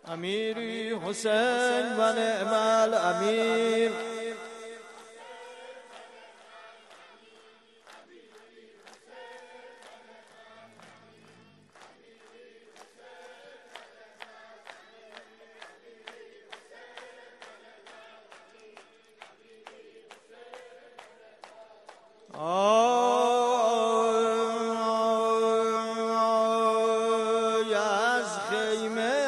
امیری حسین و نعم الامیر. از خیمه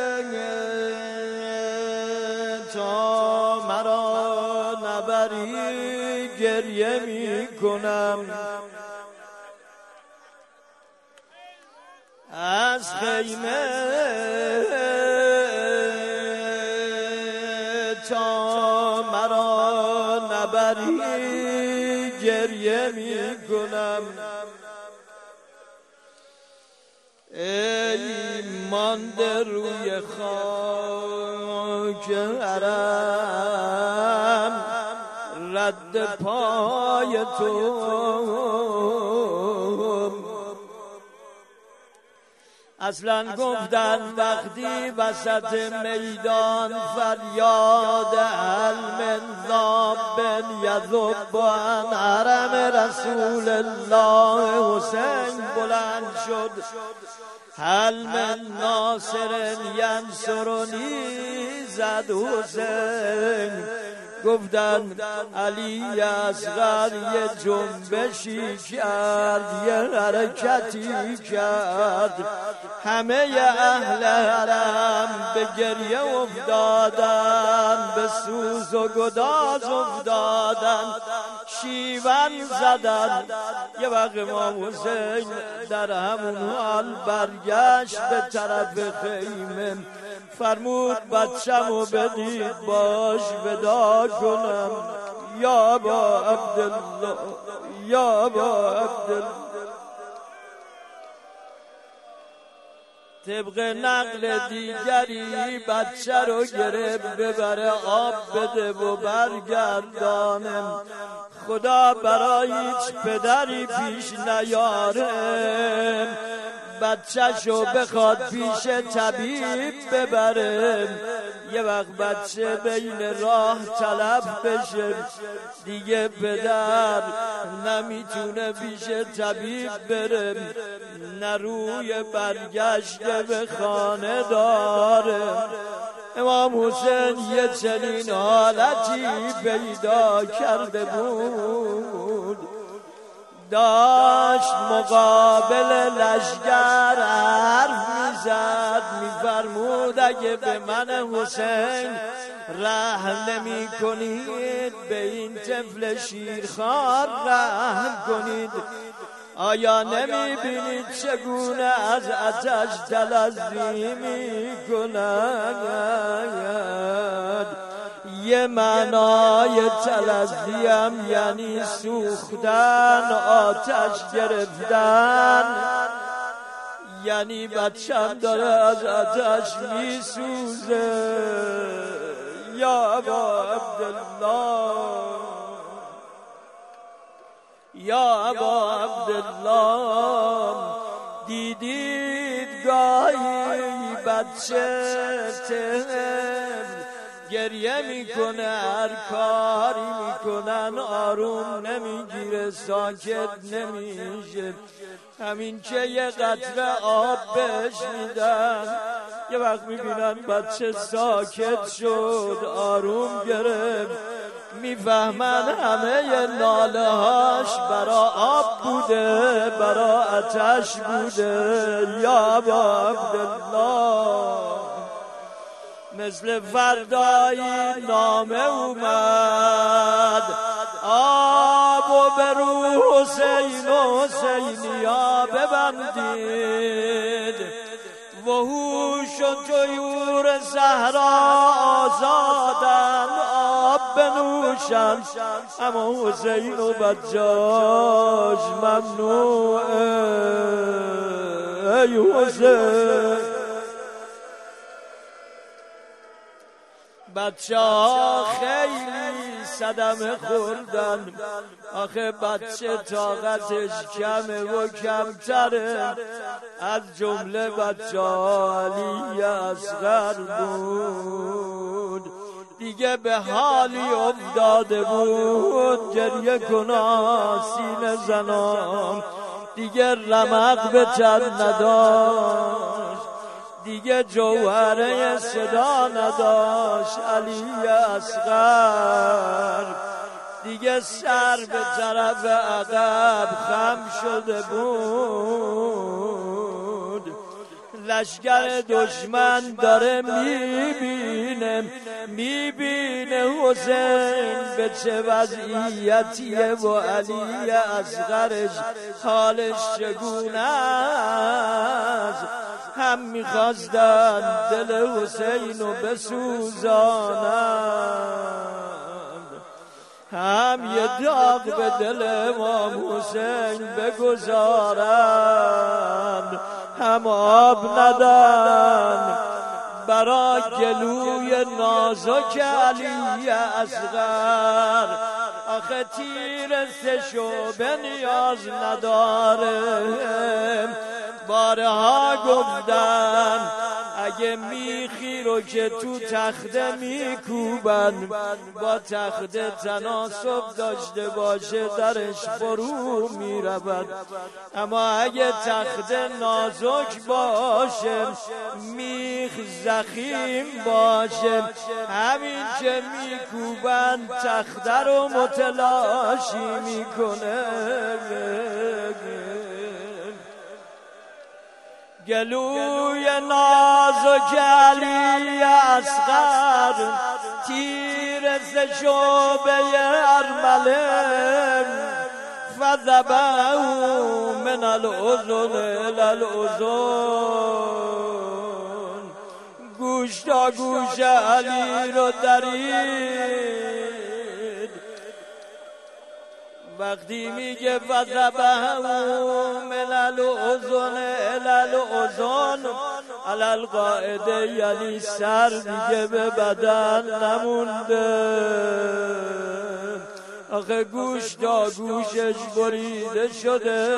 تا مرا نبری گریه می کنم، از خیمه تا مرا نبری گریه می کنم. ای مانده روی خاک حرم رد پای تو، اصلا گفتن وقتی وسط میدان فریاد هل من ذاب یذب عن حرم رسول الله حسین بلند شد، هل من ناصر ینصرنی زد حسین. گفتن علی اصغر یه جنبشی کرد، یه حرکتی کرد، همه اهل حرم به گریه افتادن، به سوز و گداز افتادن، شیون زدن. یه وقت امام حسین در همون حال برگشت به طرف خیمه، فرمود بچه‌مو بدید باش ودا کنم. یا ابا عبدالله، یا ابا عبدالله. طبق نقل دیگری بچه رو گرفت ببره آب بده و برگردانم. خدا برای هیچ پدری پیش نیاره بچه‌شو بخواد پیش طبیب ببره، یه وقت بچه بین راه تلف بشه، دیگه پدر نمیتونه پیش طبیب بره، نه روی برگشته به خانه داره. امام حسین یه چنین حالتی پیدا کرده بود، داشت مقابل لشگر حرف میزد، میفرمود اگه به من حسین رحم نمی کنید به این طفل شیرخوار رحم کنید. آیا نمی بینید چگونه از آتش تلظی می کند؟ یه معنای تلظی هم یعنی سوختن، آتش گرفتن، یعنی بچم داره از آتش می سوزه. یا ابا عبدالله، یا ابا عبدالله، دیدید گاهی بچه گریه میکنه، هر کاری میکنن آروم نمیگیره، ساکت نمیشه، همین که یه قطره آب بهش میدن یه وقت میبینن بچه ساکت شد، آروم گرفت، میفهمن همه ناله هاش برا آب بوده، برا آتش بوده. یا ابا عبدالله، مثل فردایی نامه اومد، آب و به رو حسین و حسینیا ببندید، وحوش و طیور صحرا آزادن آب بنوشن، اما حسین و بچه‌اش ممنوعه. ای حسین، بچه ها خیلی صدمه خوردن، آخه بچه طاقتش کمه و کمتره، از جمله بچه علی اصغر بود. دیگه به حالی افتاده بود گریه کنان سینه زنان، دیگه رمق به تن نداشت، دیگه جوهره صدا نداشت. علی اصغر دیگه سر به طرف عقب خم شده بود. لشکر دشمن داره میبینه حسین به چه وضعیتیه و علی اصغرش حالش چگونه است. هم میخواستن دل حسین رو بسوزانند، هم یه داغ به دل امام حسین بگذارند، هم آب ندن برای گلوی نازک علی اصغر. آخه تیر سشو به نیاز نداره. بارها گفتن اگه میخی رو که تو تخته میکوبن با تخته تناسب داشته باشه درش فرو میرود، اما اگه تخته نازک باشه میخ زخیم باشه همین که میکوبن تخته رو متلاشی میکنه. گلوی نازک علی اصغر تیر ز شعبه ارمله، فذبحه من الاذن الی الاذن. گوش تا گوش علی رو درید. وقتی میگه فذبحه من الاذن الی الاذن علی القاعده یعنی سر دیگه به بدن نمونده. آخه گوش تا گوشش بریده شده.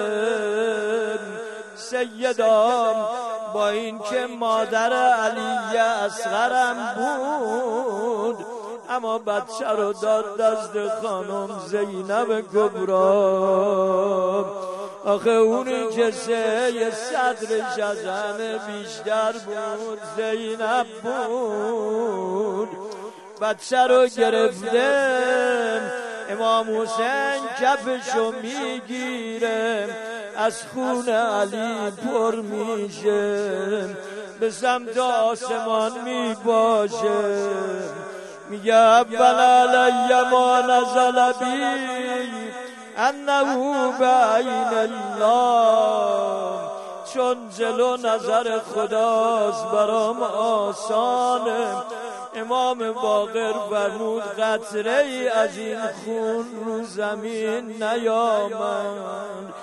سیدام با این که مادر علی اصغرم بود اما بچه رو داد دست خانم زینب کبرا. آخه اونی که سه صدرش از همه بیشتر بود زینب بود. بچه رو گرفته امام حسین کفشو میگیره از خون علی پر میشه به سمت آسمان میباشه. میگه اول علی ما نزل بی انه بعین الله، چون جلو نظر خداست برام آسانه. امام باقر فرمود قطره ای از این خون رو زمین نیامد.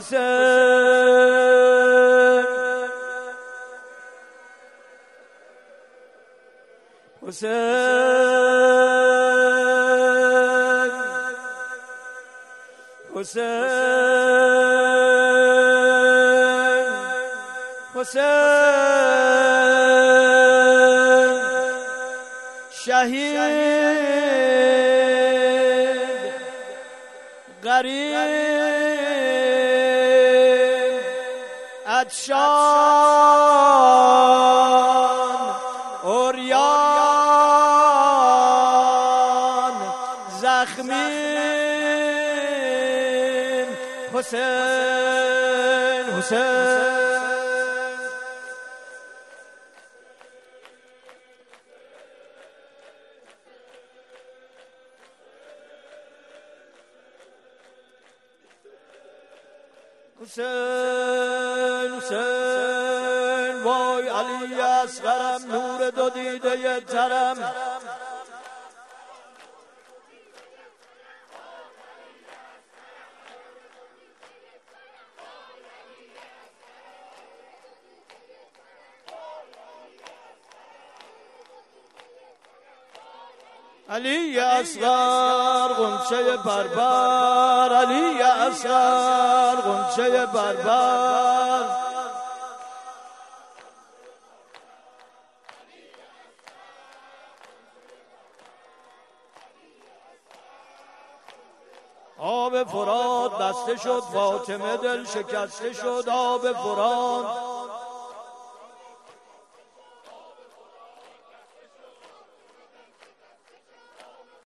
حسین حسین حسین حسین شهید غریب عطشان عریان زخمی حسین حسین حسین حسین وای علی اصغرم نور دو دیده ترم. علی اصغر غنچه بربر، علی اصغر غنچه بربر. آب فرات بسته شد، فاطمه دل شکسته شد. آب فرات